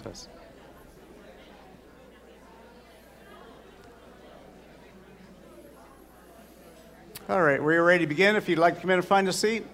Test. All right, we're ready to begin. If you'd like to come in and find a seat.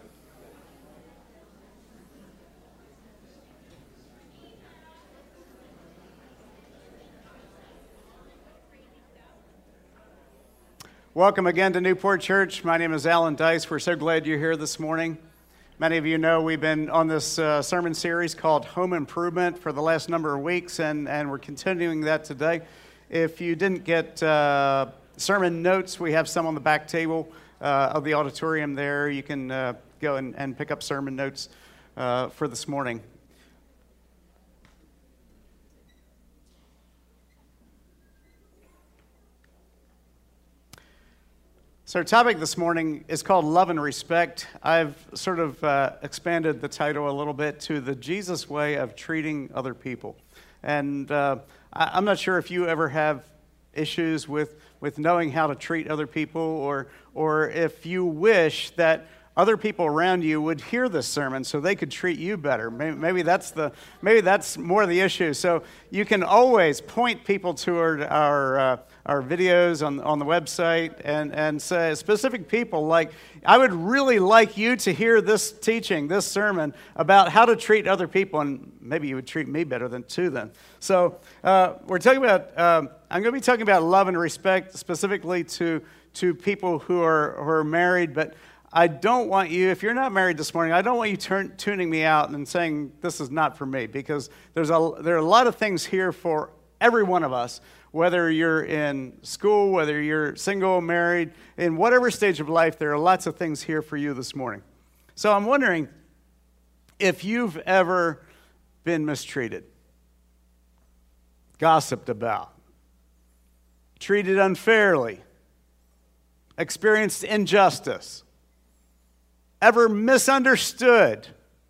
Welcome again to Newport Church. My name is Alan Dice. We're so glad you're here this morning. Many of you know we've been on this sermon series called Home Improvement for the last number of weeks, and we're continuing that today. If you didn't get sermon notes, we have some on the back table of the auditorium there. You can go and pick up sermon notes for this morning. So our topic this morning is called Love and Respect. I've sort of expanded the title a little bit to the Jesus way of treating other people. And I'm not sure if you ever have issues with knowing how to treat other people, or if you wish that other people around you would hear this sermon so they could treat you better. Maybe that's more the issue. So you can always point people toward our videos on the website and say specific people like, I would really like you to hear this teaching, this sermon about how to treat other people, and maybe you would treat me better than too then. So we're talking about, I'm going to be talking about love and respect specifically to people who are married, but I don't want you, if you're not married this morning, I don't want you tuning me out and saying this is not for me, because there are a lot of things here for every one of us, whether you're in school, whether you're single, married, in whatever stage of life, there are lots of things here for you this morning. So I'm wondering if you've ever been mistreated, gossiped about, treated unfairly, experienced injustice, ever misunderstood,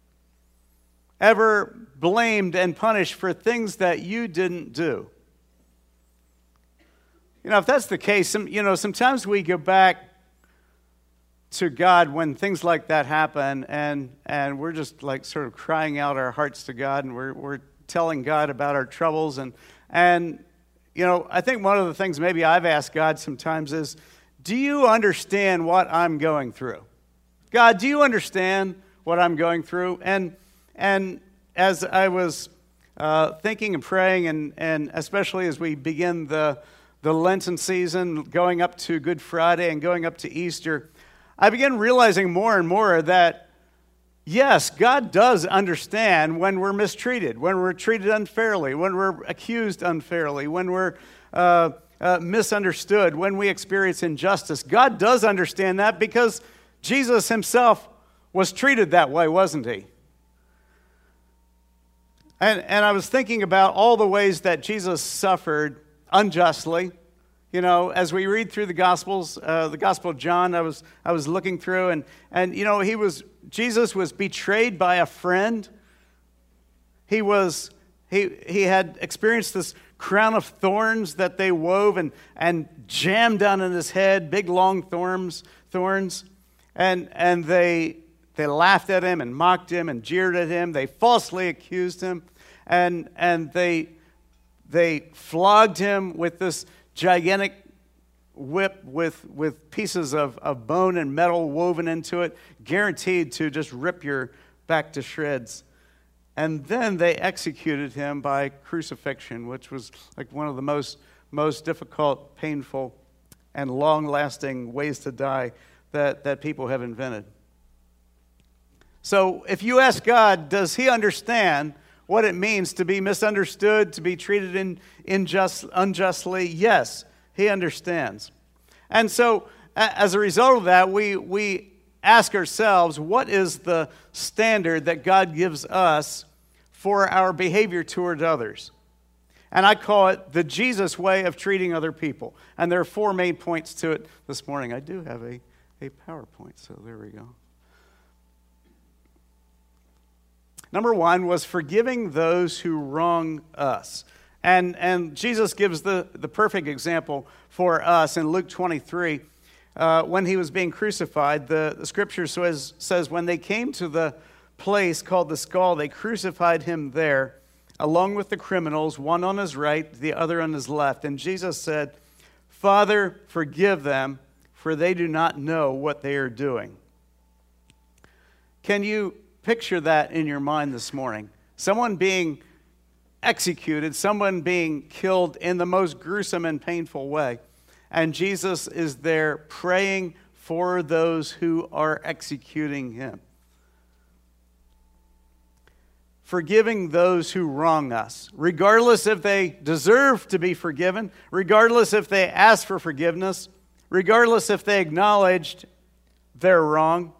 ever blamed and punished for things that you didn't do. You know, if that's the case, sometimes we go back to God when things like that happen, and we're just like sort of crying out our hearts to God, and we're telling God about our troubles, and I think one of the things maybe I've asked God sometimes is, do you understand what I'm going through? God, do you understand what I'm going through? And as I was thinking and praying, and especially as we begin the Lenten season, going up to Good Friday and going up to Easter, I began realizing more and more that, yes, God does understand when we're mistreated, when we're treated unfairly, when we're accused unfairly, when we're misunderstood, when we experience injustice. God does understand that because Jesus himself was treated that way, wasn't he? And I was thinking about all the ways that Jesus suffered unjustly. You know, as we read through the Gospels, the Gospel of John, I was looking through, and Jesus was betrayed by a friend. He had experienced this crown of thorns that they wove and jammed down in his head, big long thorns. And they laughed at him and mocked him and jeered at him. They falsely accused him, and they flogged him with this gigantic whip with pieces of bone and metal woven into it, guaranteed to just rip your back to shreds. And then they executed him by crucifixion, which was like one of the most difficult, painful, and long-lasting ways to die that people have invented. So if you ask God, does he understand what it means to be misunderstood, to be treated unjustly? Yes, he understands. And so as a result of that, we ask ourselves, what is the standard that God gives us for our behavior toward others? And I call it the Jesus way of treating other people. And there are 4 main points to it this morning. I do have a PowerPoint, so there we go. Number 1 was forgiving those who wrong us. And Jesus gives the perfect example for us in Luke 23. When he was being crucified, the scripture says when they came to the place called the skull, they crucified him there, along with the criminals, one on his right, the other on his left. And Jesus said, "Father, forgive them, for they do not know what they are doing." Can you picture that in your mind this morning? Someone being executed, someone being killed in the most gruesome and painful way. And Jesus is there praying for those who are executing him. Forgiving those who wrong us, regardless if they deserve to be forgiven, regardless if they ask for forgiveness, regardless if they acknowledged their wrong.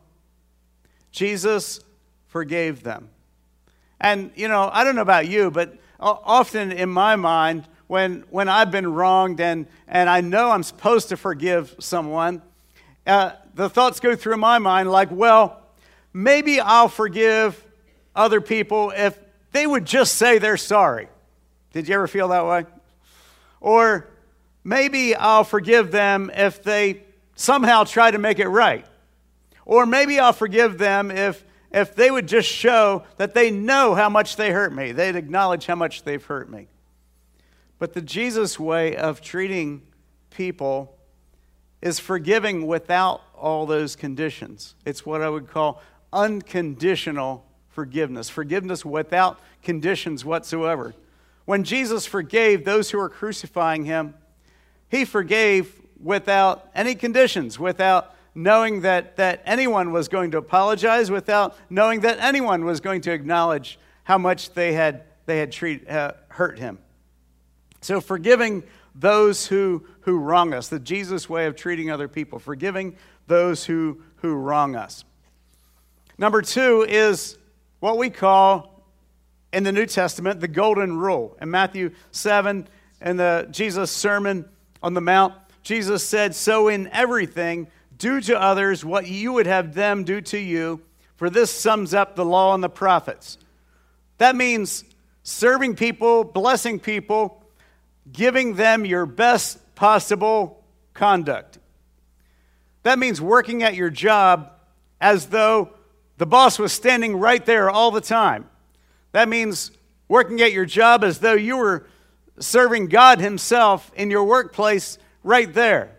Jesus forgave them. And, I don't know about you, but often in my mind, when I've been wronged and I know I'm supposed to forgive someone, the thoughts go through my mind like, well, maybe I'll forgive other people if they would just say they're sorry. Did you ever feel that way? Or maybe I'll forgive them if they somehow try to make it right. Or maybe I'll forgive them if they would just show that they know how much they hurt me. They'd acknowledge how much they've hurt me. But the Jesus way of treating people is forgiving without all those conditions. It's what I would call unconditional forgiveness. Forgiveness without conditions whatsoever. When Jesus forgave those who were crucifying him, he forgave without any conditions, without knowing that anyone was going to apologize, without knowing that anyone was going to acknowledge how much they had hurt him. So forgiving those who wrong us, the Jesus way of treating other people, forgiving those who wrong us. Number 2 is what we call in the New Testament the golden rule. In Matthew 7, in the Jesus Sermon on the Mount, Jesus said, "So in everything, do to others what you would have them do to you, for this sums up the law and the prophets." That means serving people, blessing people, giving them your best possible conduct. That means working at your job as though the boss was standing right there all the time. That means working at your job as though you were serving God himself in your workplace right there.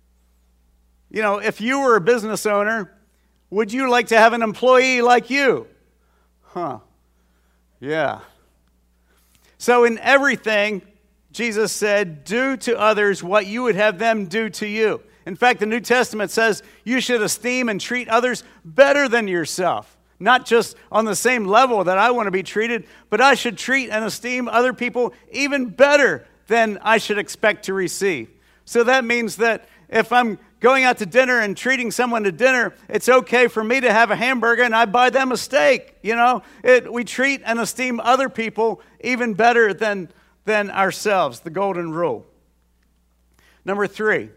If you were a business owner, would you like to have an employee like you? Yeah. So in everything, Jesus said, do to others what you would have them do to you. In fact, the New Testament says you should esteem and treat others better than yourself. Not just on the same level that I want to be treated, but I should treat and esteem other people even better than I should expect to receive. So that means that if I'm going out to dinner and treating someone to dinner, it's okay for me to have a hamburger and I buy them a steak. We treat and esteem other people even better than ourselves, the golden rule. Number 3,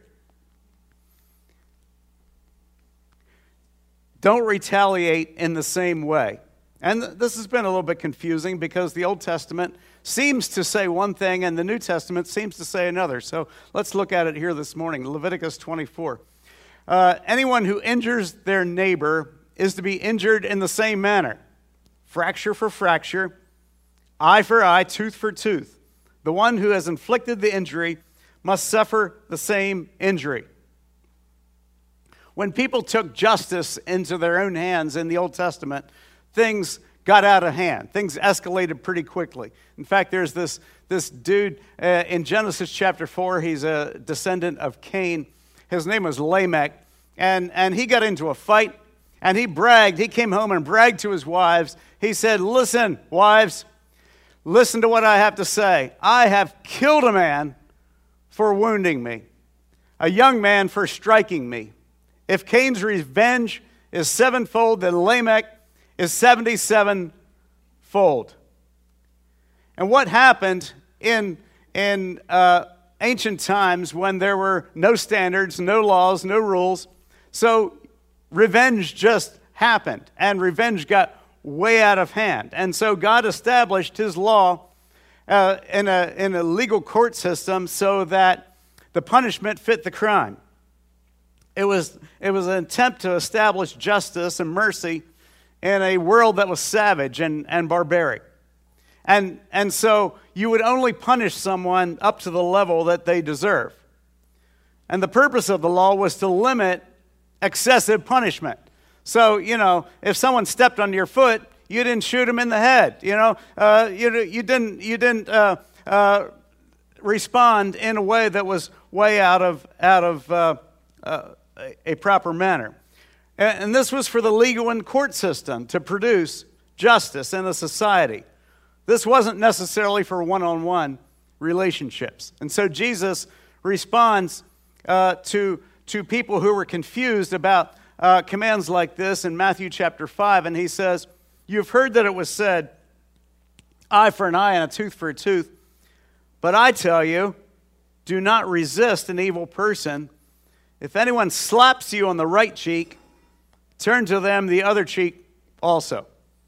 don't retaliate in the same way. And this has been a little bit confusing because the Old Testament seems to say one thing and the New Testament seems to say another. So let's look at it here this morning. Leviticus 24. Anyone who injures their neighbor is to be injured in the same manner. Fracture for fracture, eye for eye, tooth for tooth. The one who has inflicted the injury must suffer the same injury. When people took justice into their own hands in the Old Testament, things got out of hand. Things escalated pretty quickly. In fact, there's this dude in Genesis chapter 4. He's a descendant of Cain. His name was Lamech. And he got into a fight, and he bragged. He came home and bragged to his wives. He said, "Listen, wives, listen to what I have to say. I have killed a man for wounding me, a young man for striking me. If Cain's revenge is 7-fold, then Lamech is 77-fold." And what happened in ancient times when there were no standards, no laws, no rules? So revenge just happened, and revenge got way out of hand. And so God established his law in a legal court system so that the punishment fit the crime. It was an attempt to establish justice and mercy in a world that was savage and barbaric. And so you would only punish someone up to the level that they deserve. And the purpose of the law was to limit excessive punishment. So, if someone stepped on your foot, you didn't shoot him in the head. You didn't respond in a way that was way out of a proper manner. And this was for the legal and court system to produce justice in a society. This wasn't necessarily for one-on-one relationships. And so Jesus responds to people who were confused about commands like this in Matthew chapter 5, and he says, "You've heard that it was said, eye for an eye and a tooth for a tooth. But I tell you, do not resist an evil person. If anyone slaps you on the right cheek, turn to them the other cheek also."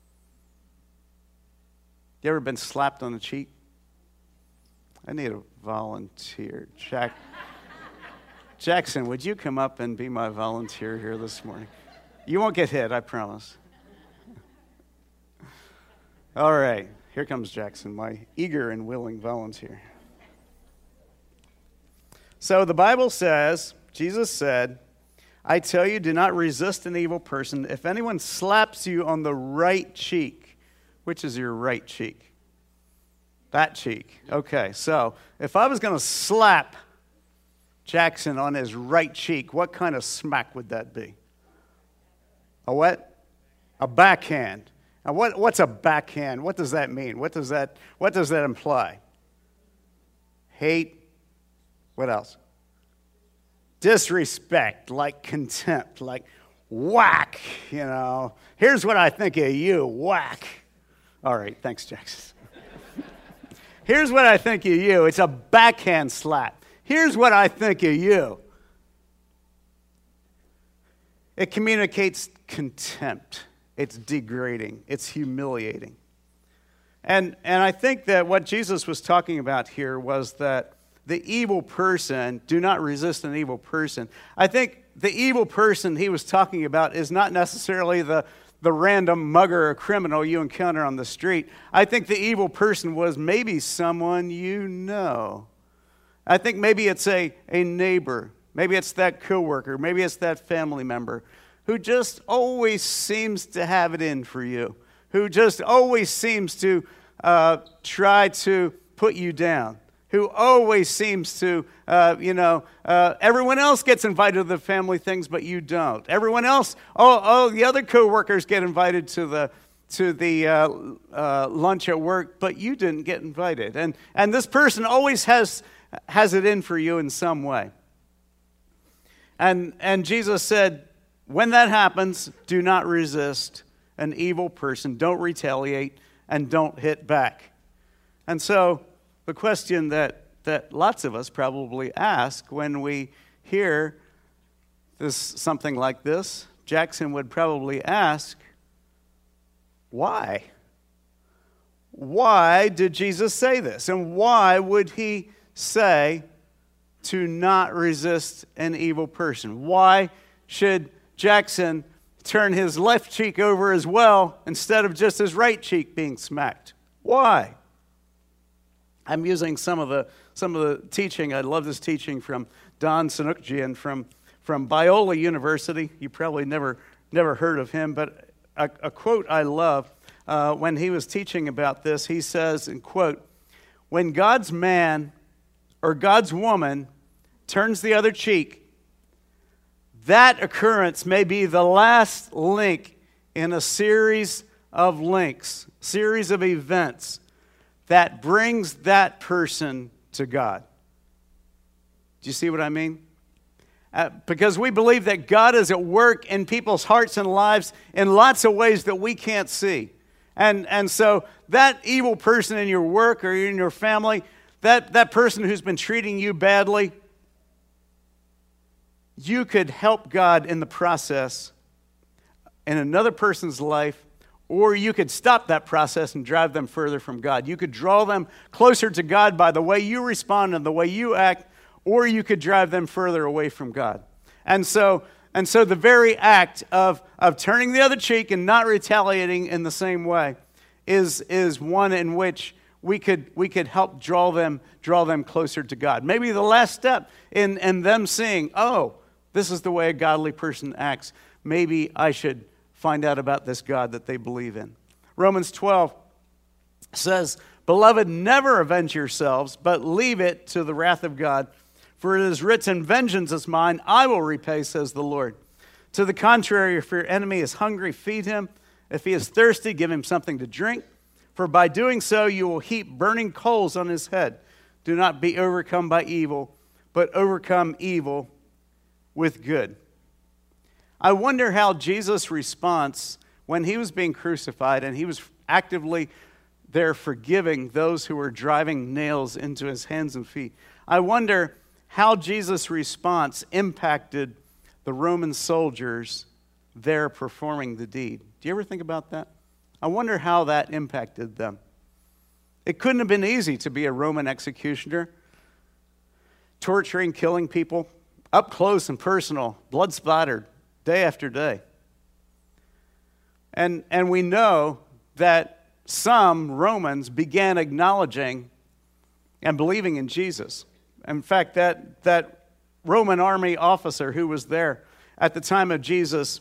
You ever been slapped on the cheek? I need a volunteer. Jackson, would you come up and be my volunteer here this morning? You won't get hit, I promise. All right, here comes Jackson, my eager and willing volunteer. So the Bible says, Jesus said, "I tell you, do not resist an evil person. If anyone slaps you on the right cheek," which is your right cheek? That cheek. Okay, so if I was going to slap Jackson on his right cheek, what kind of smack would that be? A what? A backhand. Now, what's a backhand? What does that mean? What does that imply? Hate. What else? Disrespect, like contempt, like whack, Here's what I think of you, whack. All right, thanks, Jackson. Here's what I think of you. It's a backhand slap. Here's what I think of you. It communicates contempt. It's degrading. It's humiliating. And I think that what Jesus was talking about here was that the evil person, do not resist an evil person. I think the evil person he was talking about is not necessarily the random mugger or criminal you encounter on the street. I think the evil person was maybe someone you know. I think maybe it's a neighbor. Maybe it's that coworker. Maybe it's that family member who just always seems to have it in for you, who just always seems to try to put you down, who always seems to, everyone else gets invited to the family things, but you don't. Everyone else, the other coworkers get invited to the lunch at work, but you didn't get invited. And this person always has it in for you in some way. And Jesus said, when that happens, do not resist an evil person. Don't retaliate and don't hit back. And so the question that lots of us probably ask when we hear something like this, Jackson would probably ask, why? Why did Jesus say this? And why would he say to not resist an evil person? Why should Jackson turn his left cheek over as well instead of just his right cheek being smacked? Why? I'm using some of the teaching. I love this teaching from Don Sanukjian from Biola University. You probably never heard of him, but a quote I love when he was teaching about this. He says, and quote, "When God's man or God's woman turns the other cheek, that occurrence may be the last link in a series of events that brings that person to God." Do you see what I mean? Because we believe that God is at work in people's hearts and lives in lots of ways that we can't see. And so that evil person in your work or in your family, that person who's been treating you badly, you could help God in the process in another person's life, or you could stop that process and drive them further from God. You could draw them closer to God by the way you respond and the way you act, or you could drive them further away from God. And so the very act of turning the other cheek and not retaliating in the same way is one in which we could help draw them closer to God. Maybe the last step in them seeing, oh, this is the way a godly person acts. Maybe I should find out about this God that they believe in. Romans 12 says, "Beloved, never avenge yourselves, but leave it to the wrath of God. For it is written, 'Vengeance is mine, I will repay,' says the Lord. To the contrary, if your enemy is hungry, feed him. If he is thirsty, give him something to drink. For by doing so, you will heap burning coals on his head. Do not be overcome by evil, but overcome evil with good." I wonder how Jesus' response when he was being crucified and he was actively there forgiving those who were driving nails into his hands and feet. I wonder how Jesus' response impacted the Roman soldiers there performing the deed. Do you ever think about that? I wonder how that impacted them. It couldn't have been easy to be a Roman executioner, torturing, killing people, up close and personal, blood splattered, day after day. And we know that some Romans began acknowledging and believing in Jesus. In fact, that Roman army officer who was there at the time of Jesus'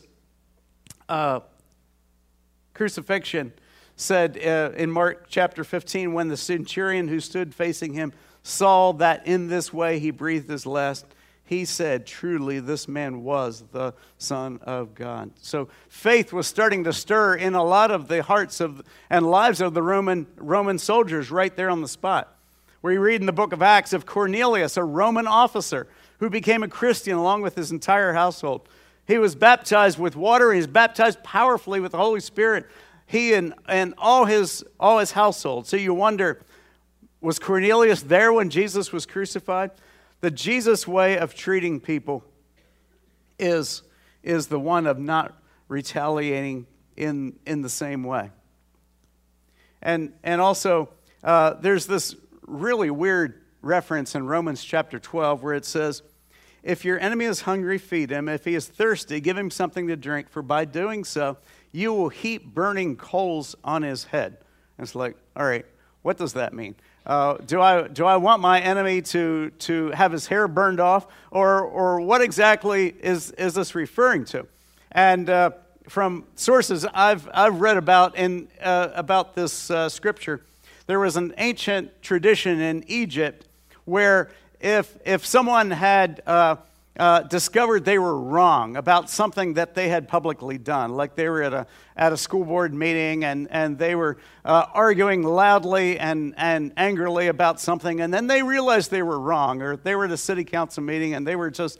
crucifixion said in Mark chapter 15, when the centurion who stood facing him saw that in this way he breathed his last, he said, "Truly, this man was the Son of God." So faith was starting to stir in a lot of the hearts and lives of the Roman soldiers right there on the spot. We read in the book of Acts of Cornelius, a Roman officer who became a Christian along with his entire household. He was baptized with water. He was baptized powerfully with the Holy Spirit. He and all his household. So you wonder, was Cornelius there when Jesus was crucified? The Jesus way of treating people is the one of not retaliating in the same way. And also, there's this really weird reference in Romans chapter 12 where it says, "If your enemy is hungry, feed him. If he is thirsty, give him something to drink. For by doing so, you will heap burning coals on his head." And it's like, all right, what does that mean? Do I want my enemy to have his hair burned off, or what exactly is this referring to? And from sources I've read about about this scripture, there was an ancient tradition in Egypt where if someone had discovered they were wrong about something that they had publicly done, like they were at a school board meeting and they were arguing loudly and angrily about something, and then they realized they were wrong, or they were at a city council meeting and they were just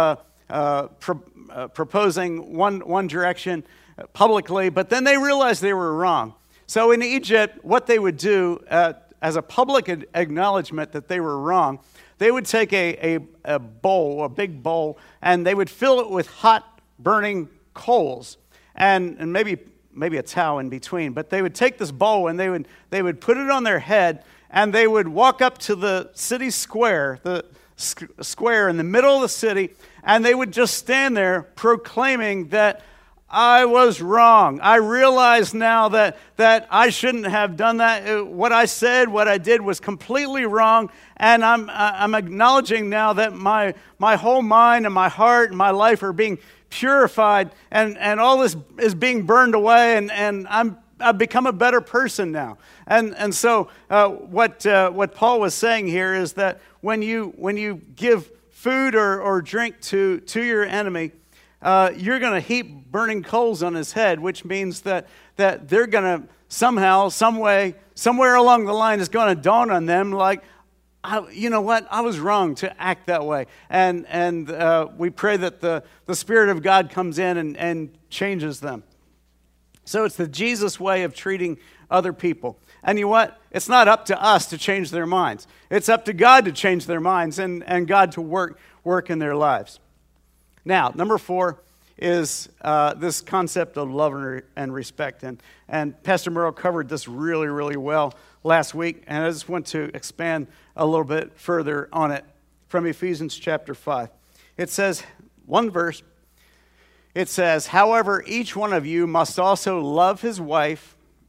proposing one direction publicly, but then they realized they were wrong. So in Egypt, what they would do as a public acknowledgement that they were wrong, they would take a bowl, a big bowl, and they would fill it with hot, burning coals, and maybe a towel in between. But they would take this bowl and they would put it on their head, and they would walk up to the city square, the square in the middle of the city, and they would just stand there proclaiming that I was wrong. I realize now that I shouldn't have done that. What I said, what I did was completely wrong, and I'm acknowledging now that my whole mind and my heart and my life are being purified, and all this is being burned away, and I've become a better person now. And so what Paul was saying here is that when you give food or drink to your enemy, you're going to heap burning coals on his head, which means that they're going to somehow, some way, somewhere along the line is going to dawn on them like, you know what, I was wrong to act that way. And we pray that the Spirit of God comes in and changes them. So it's the Jesus way of treating other people. And you know what? It's not up to us to change their minds. It's up to God to change their minds and God to work in their lives. Now, number 4 is this concept of love and respect. And Pastor Merle covered this really, really well last week, and I just want to expand a little bit further on it from Ephesians chapter 5. It says, one verse, it says, "However, each one of you must also love his wife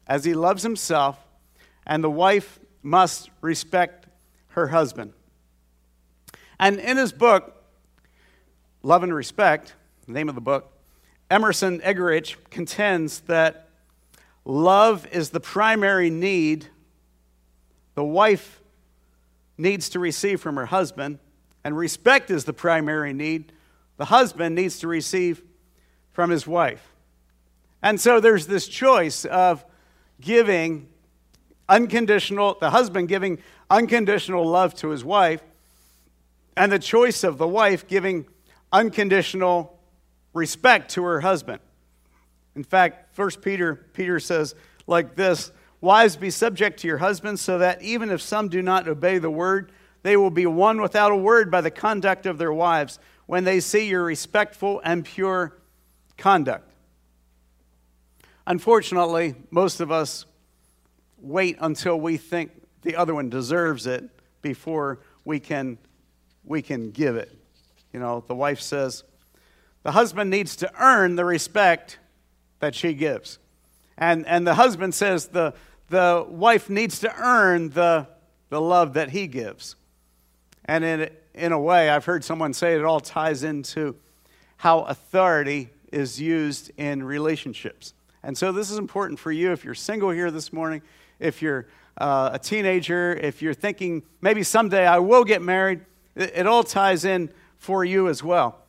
as he loves himself, and the wife must respect her husband. And in his book, Love and Respect, the name of the book, Emerson Eggerichs contends that love is the primary need the wife needs to receive from her husband, and respect is the primary need the husband needs to receive from his wife. And so there's this choice of the husband giving unconditional love to his wife, and the choice of the wife giving unconditional respect to her husband. In fact, 1 Peter says like this, "Wives, be subject to your husbands, so that even if some do not obey the word, they will be won without a word by the conduct of their wives, when they see your respectful and pure conduct." Unfortunately, most of us wait until we think the other one deserves it before we can give it. You know, the wife says, the husband needs to earn the respect that she gives. And the husband says the wife needs to earn the love that he gives. And in a way, I've heard someone say it all ties into how authority is used in relationships. And so this is important for you if you're single here this morning, if you're a teenager, if you're thinking maybe someday I will get married. It all ties in for you as well.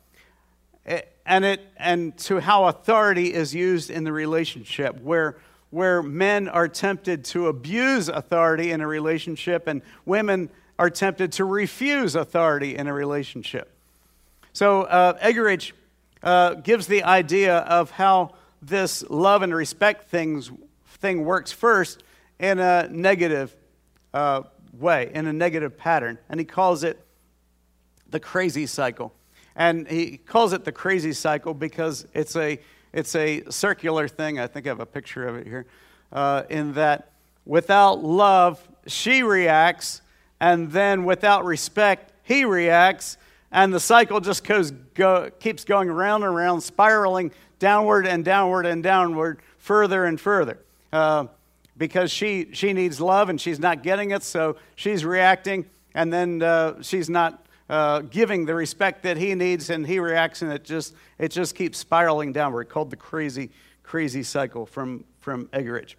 And to how authority is used in the relationship, where men are tempted to abuse authority in a relationship and women are tempted to refuse authority in a relationship. So Eggerichs gives the idea of how this love and respect thing works first in a negative way, in a negative pattern, and he calls it the crazy cycle. And he calls it the crazy cycle because it's a circular thing. I think I have a picture of it here. In that without love, she reacts, and then without respect, he reacts, and the cycle just keeps going around and around, spiraling downward and downward and downward, further and further. Because she needs love and she's not getting it, so she's reacting, and then she's not giving the respect that he needs, and he reacts, and it just keeps spiraling downward. Called the crazy cycle from Eggerichs.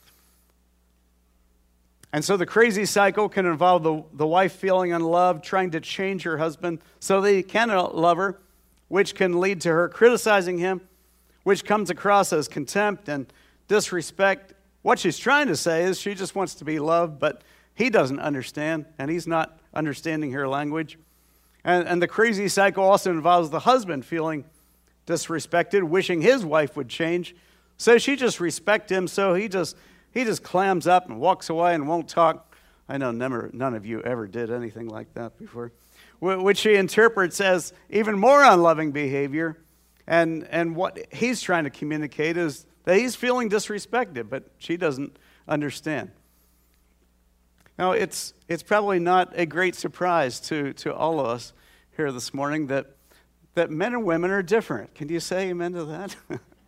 And so the crazy cycle can involve the wife feeling unloved, trying to change her husband so that he can love her, which can lead to her criticizing him, which comes across as contempt and disrespect. What she's trying to say is she just wants to be loved, but he doesn't understand, and he's not understanding her language. And the crazy cycle also involves the husband feeling disrespected, wishing his wife would change. So she just respects him, so he just clams up and walks away and won't talk. I know none of you ever did anything like that before. Which she interprets as even more unloving behavior. And what he's trying to communicate is that he's feeling disrespected, but she doesn't understand. Now, it's probably not a great surprise to all of us here this morning that men and women are different. Can you say amen to that?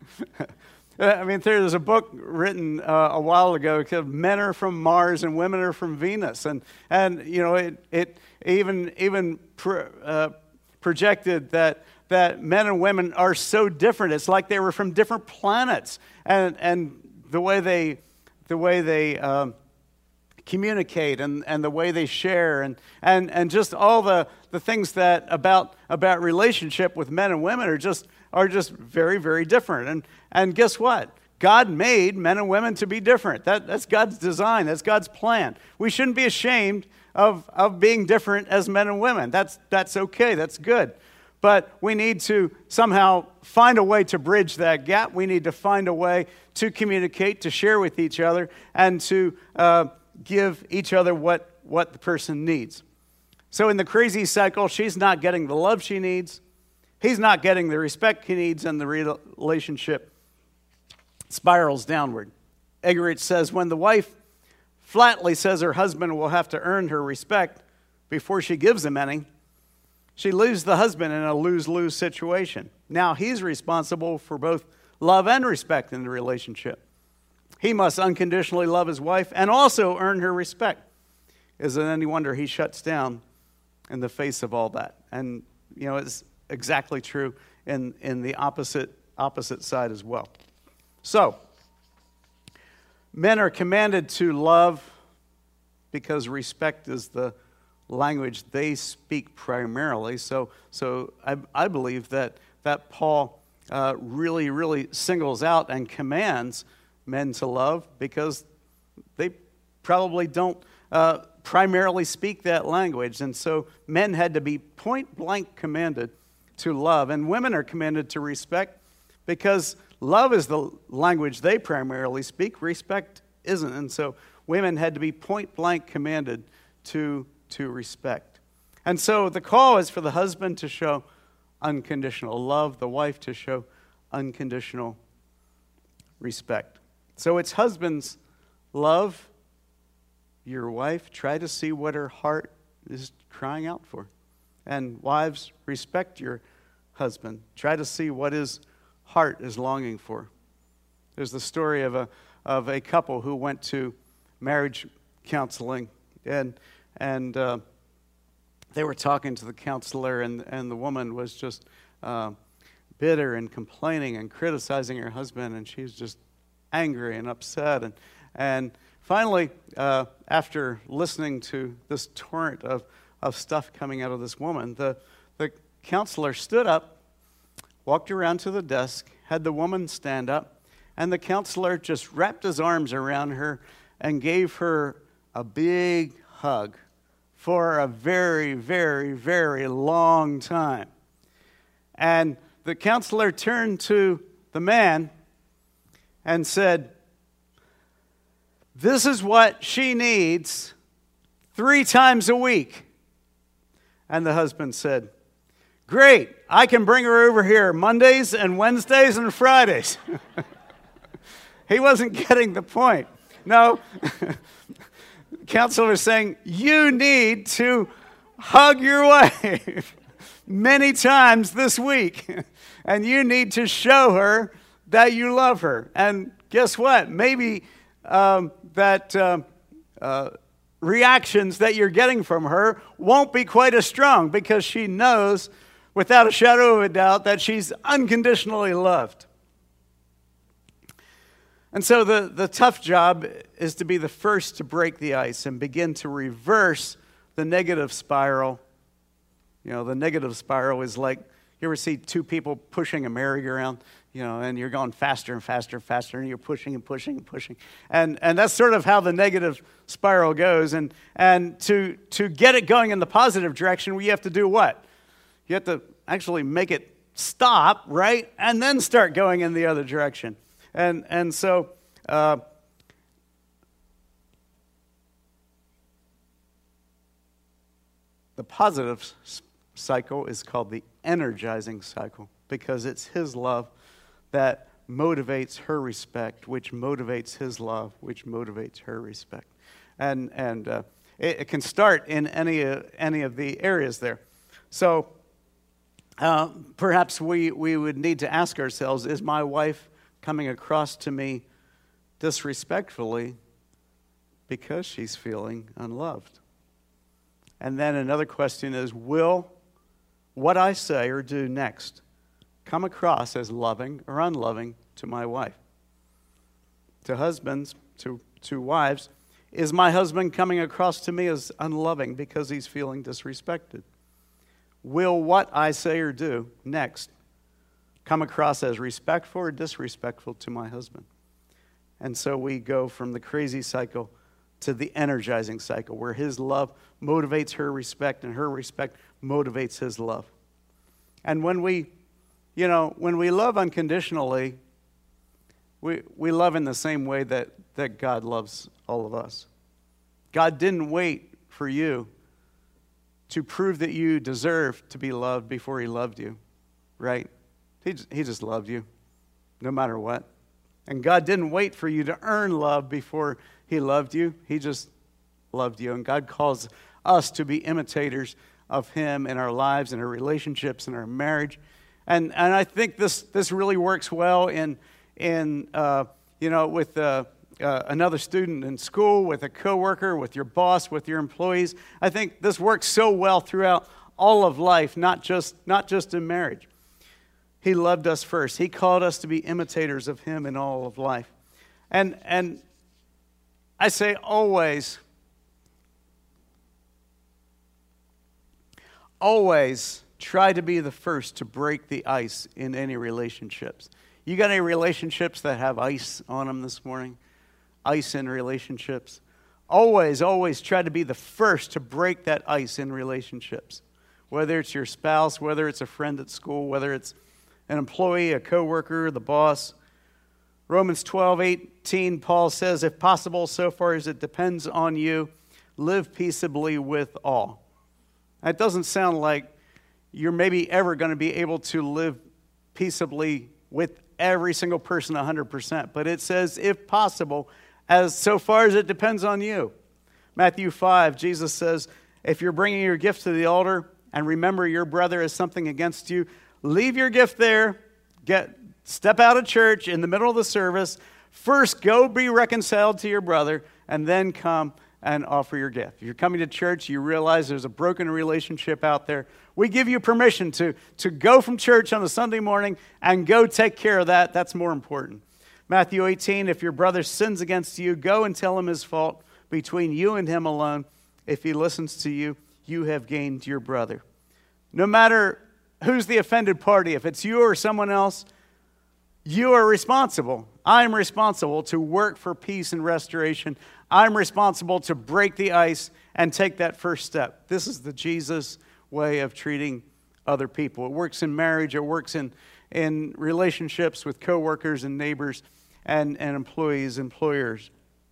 I mean, there's a book written a while ago called "Men Are From Mars and Women Are From Venus," and you know it even projected that men and women are so different. It's like they were from different planets, and the way they communicate and the way they share and just all the things that about relationship with men and women are just very, very different. And guess what? God made men and women to be different. That's God's design. That's God's plan. We shouldn't be ashamed of being different as men and women. That's okay. That's good. But we need to somehow find a way to bridge that gap. We need to find a way to communicate, to share with each other, and to give each other what the person needs. So in the crazy cycle, she's not getting the love she needs. He's not getting the respect he needs, and the relationship spirals downward. Eggerichs says, when the wife flatly says her husband will have to earn her respect before she gives him any, she leaves the husband in a lose-lose situation. Now he's responsible for both love and respect in the relationship. He must unconditionally love his wife and also earn her respect. Is it any wonder he shuts down in the face of all that? And, it's exactly true in the opposite side as well. So, men are commanded to love because respect is the language they speak primarily. So I believe that Paul really, really singles out and commands men to love because they probably don't primarily speak that language. And so men had to be point blank commanded to love. And women are commanded to respect because love is the language they primarily speak. Respect isn't. And so women had to be point blank commanded to respect. And so the call is for the husband to show unconditional love, the wife to show unconditional respect. So it's husbands, love your wife, try to see what her heart is crying out for. And wives, respect your husband. Try to see what his heart is longing for. There's the story of a couple who went to marriage counseling, and they were talking to the counselor, and the woman was just bitter and complaining and criticizing her husband, and she was just angry and upset. And finally, after listening to this torrent of stuff coming out of this woman, the counselor stood up, walked around to the desk, had the woman stand up, and the counselor just wrapped his arms around her and gave her a big hug for a very, very, very long time. And the counselor turned to the man and said, "This is what she needs 3 times a week." And the husband said, "Great, I can bring her over here Mondays and Wednesdays and Fridays." He wasn't getting the point. No, the counselor was saying, you need to hug your wife many times this week. And you need to show her that you love her. And guess what? Maybe reactions that you're getting from her won't be quite as strong because she knows without a shadow of a doubt that she's unconditionally loved. And so the tough job is to be the first to break the ice and begin to reverse the negative spiral. The negative spiral is like, you ever see 2 people pushing a merry-go-round, and you're going faster and faster and faster, and you're pushing and pushing and pushing. And that's sort of how the negative spiral goes. And to get it going in the positive direction, you have to do what? You have to actually make it stop, right? And then start going in the other direction. And so the positive cycle is called the energizing cycle because it's his love that motivates her respect, which motivates his love, which motivates her respect. And it can start in any of the areas there. So perhaps we would need to ask ourselves, is my wife coming across to me disrespectfully because she's feeling unloved? And then another question is, will what I say or do next come across as loving or unloving to my wife? To husbands, to wives, is my husband coming across to me as unloving because he's feeling disrespected? Will what I say or do next come across as respectful or disrespectful to my husband? And so we go from the crazy cycle to the energizing cycle, where his love motivates her respect and her respect motivates his love. And when we love unconditionally, we love in the same way that God loves all of us. God didn't wait for you to prove that you deserve to be loved before he loved you, right? He just loved you, no matter what. And God didn't wait for you to earn love before he loved you. He just loved you. And God calls us to be imitators of him in our lives, in our relationships, in our marriage. And I think this really works well with another student in school, with a coworker, with your boss, with your employees. I think this works so well throughout all of life, not just in marriage. He loved us first. He called us to be imitators of him in all of life. And I say always try to be the first to break the ice in any relationships. You got any relationships that have ice on them this morning? Ice in relationships. Always try to be the first to break that ice in relationships. Whether it's your spouse, whether it's a friend at school, whether it's an employee, a coworker, the boss. Romans 12:18, Paul says, if possible, so far as it depends on you, live peaceably with all. That doesn't sound like you're maybe ever going to be able to live peaceably with every single person 100%, but it says, if possible, as so far as it depends on you. Matthew 5, Jesus says, if you're bringing your gift to the altar and remember your brother has something against you, leave your gift there, step out of church in the middle of the service, first go be reconciled to your brother, and then come and offer your gift. If you're coming to church, you realize there's a broken relationship out there. We give you permission to go from church on a Sunday morning and go take care of that. That's more important. Matthew 18, if your brother sins against you, go and tell him his fault between you and him alone. If he listens to you, you have gained your brother. No matter who's the offended party, if it's you or someone else, you are responsible. I'm responsible to work for peace and restoration. I'm responsible to break the ice and take that first step. This is the Jesus way of treating other people. It works in marriage. It works in relationships with coworkers and neighbors and employees, employers.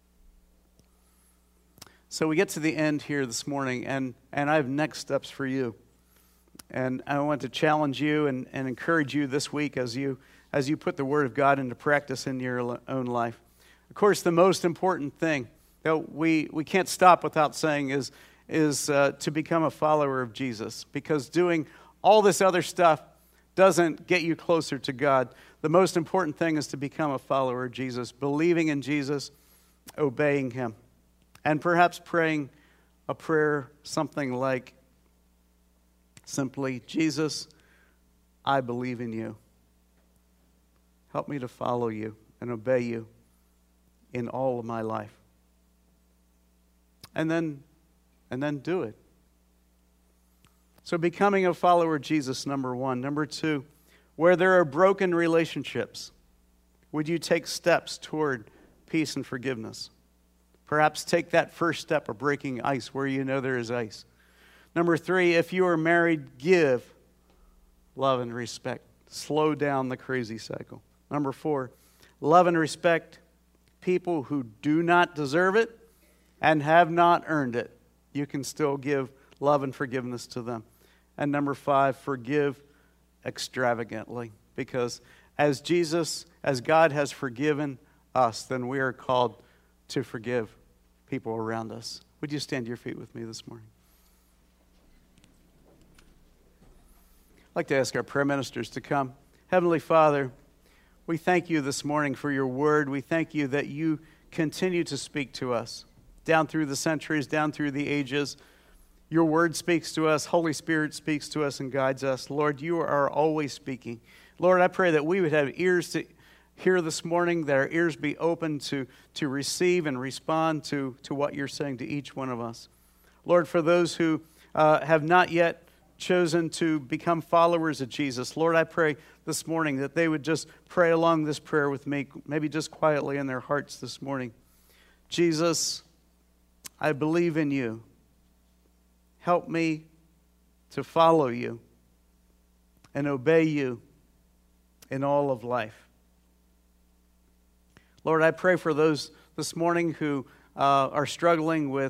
So we get to the end here this morning, and I have next steps for you. And I want to challenge you and encourage you this week as you put the Word of God into practice in your own life. Of course, the most important thing that we can't stop without saying is to become a follower of Jesus, because doing all this other stuff doesn't get you closer to God. The most important thing is to become a follower of Jesus, believing in Jesus, obeying him, and perhaps praying a prayer something like, simply, Jesus, I believe in you. Help me to follow you and obey you in all of my life. And then do it. So becoming a follower of Jesus, number one. Number two, where there are broken relationships, would you take steps toward peace and forgiveness? Perhaps take that first step of breaking ice where you know there is ice. Number three, if you are married, give love and respect. Slow down the crazy cycle. Number four, love and respect people who do not deserve it and have not earned it. You can still give love and forgiveness to them. And number five, forgive extravagantly. Because as God has forgiven us, then we are called to forgive people around us. Would you stand to your feet with me this morning? I'd like to ask our prayer ministers to come. Heavenly Father, we thank you this morning for your word. We thank you that you continue to speak to us down through the centuries, down through the ages. Your word speaks to us. Holy Spirit speaks to us and guides us. Lord, you are always speaking. Lord, I pray that we would have ears to hear this morning, that our ears be open to receive and respond to what you're saying to each one of us. Lord, for those who have not yet chosen to become followers of Jesus, Lord, I pray this morning that they would just pray along this prayer with me, maybe just quietly in their hearts this morning. Jesus, I believe in you. Help me to follow you and obey you in all of life. Lord, I pray for those this morning who are struggling with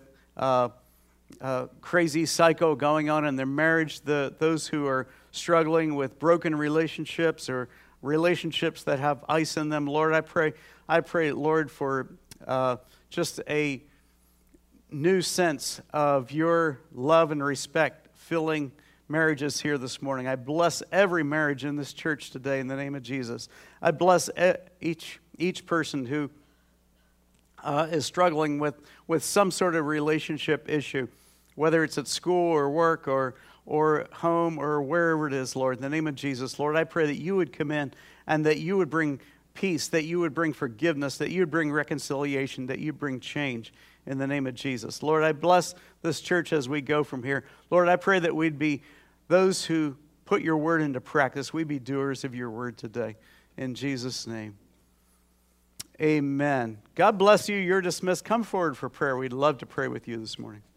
crazy cycle going on in their marriage, those who are struggling with broken relationships or relationships that have ice in them. Lord, I pray, Lord, for just a new sense of your love and respect filling marriages here this morning. I bless every marriage in this church today in the name of Jesus. I bless each person who is struggling with some sort of relationship issue, whether it's at school or work or home or wherever it is, Lord, in the name of Jesus, Lord, I pray that you would come in and that you would bring peace, that you would bring forgiveness, that you would bring reconciliation, that you bring change in the name of Jesus. Lord, I bless this church as we go from here. Lord, I pray that we'd be those who put your word into practice. We'd be doers of your word today. In Jesus' name. Amen. God bless you. You're dismissed. Come forward for prayer. We'd love to pray with you this morning.